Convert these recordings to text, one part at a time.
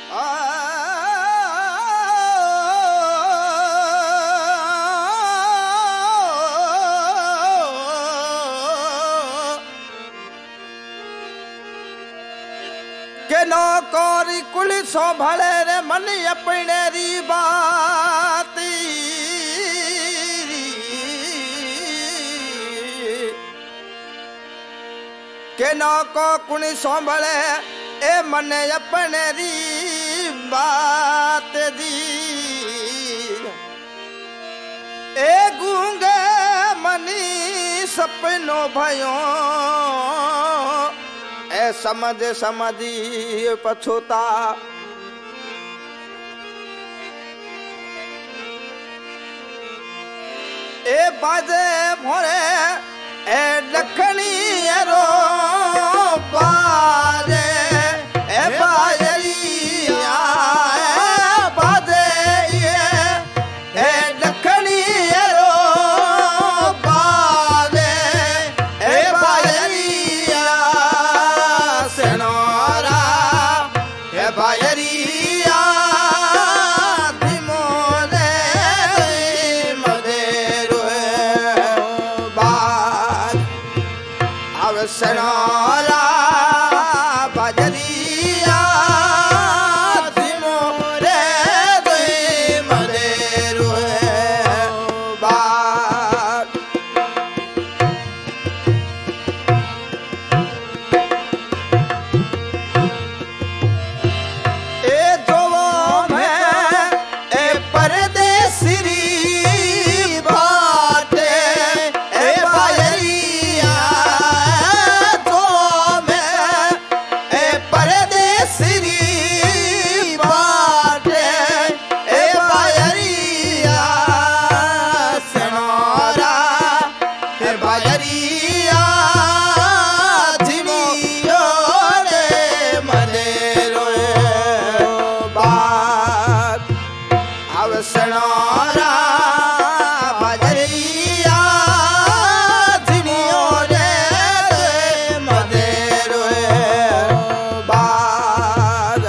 के नौकरी कुल संभले रे मन अपने री बात के नौको कुल संभले ए मन अपने री बात दी ए गूंगे मनी सपनों भयो ए समझी पछोता ए बाजे भोरे ए दखनी रो बाजे ए बाजरिया बाजे ए दखनी रो बाजे ए बाजरिया सेनोरा ए बाजरिया सनारा बजरिया मोरे मदेरो बात ए दो में ए परदेसी बाटे ए बाजरिया सनारा बजरिया जिनियो रे मदेरो बाज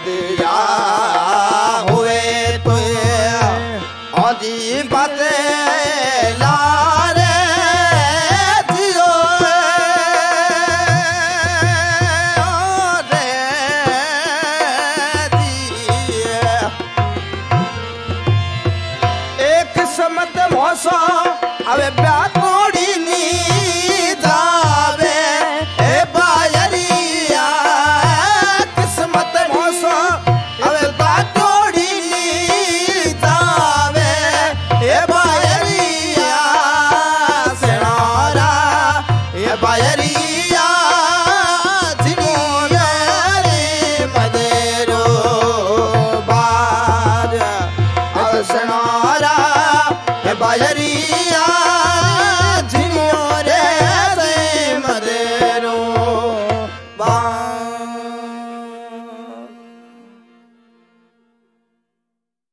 दिया हुए तो आदि बातें लारे दियो रे दिए एक समत मौसम अवे ब्याह तोड़ी नी जावे ए बायरिया किस्मत मौसम अवे ब्याह तोड़ी नी जावे ए बायरिया सेनारा ए बायरिया जिनिया रे मदेरो बाज अब सेनारा ए बायरिया